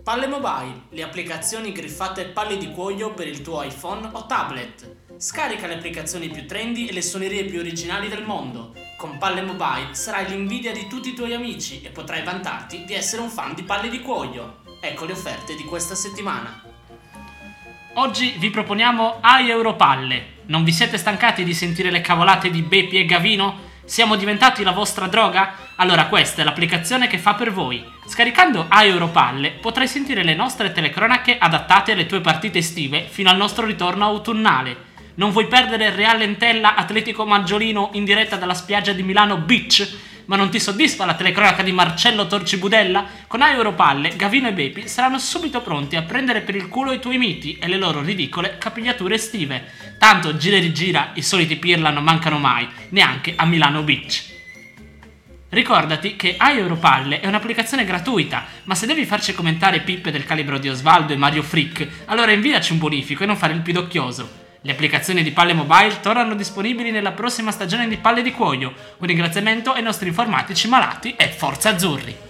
Palle Mobile, le applicazioni griffate palle di cuoio per il tuo iPhone o tablet. Scarica le applicazioni più trendy e le suonerie più originali del mondo. Con Palle Mobile sarai l'invidia di tutti i tuoi amici e potrai vantarti di essere un fan di palle di cuoio. Ecco le offerte di questa settimana. Oggi vi proponiamo iEuropalle. Non vi siete stancati di sentire le cavolate di Bepi e Gavino? Siamo diventati la vostra droga? Allora questa è l'applicazione che fa per voi. Scaricando iEuropalle potrai sentire le nostre telecronache adattate alle tue partite estive fino al nostro ritorno autunnale. Non vuoi perdere il Real Entella Atletico Maggiolino in diretta dalla spiaggia di Milano Beach? Ma non ti soddisfa la telecronaca di Marcello Torcibudella? Con iEuropalle, Gavino e Bepi saranno subito pronti a prendere per il culo i tuoi miti e le loro ridicole capigliature estive. Tanto gira e rigira, i soliti pirla non mancano mai, neanche a Milano Beach. Ricordati che iEuropalle è un'applicazione gratuita, ma se devi farci commentare pippe del calibro di Osvaldo e Mario Frick, allora inviaci un bonifico e non fare il pidocchioso. Le applicazioni di Palle Mobile tornano disponibili nella prossima stagione di Palle di Cuoio. Un ringraziamento ai nostri informatici malati e forza azzurri!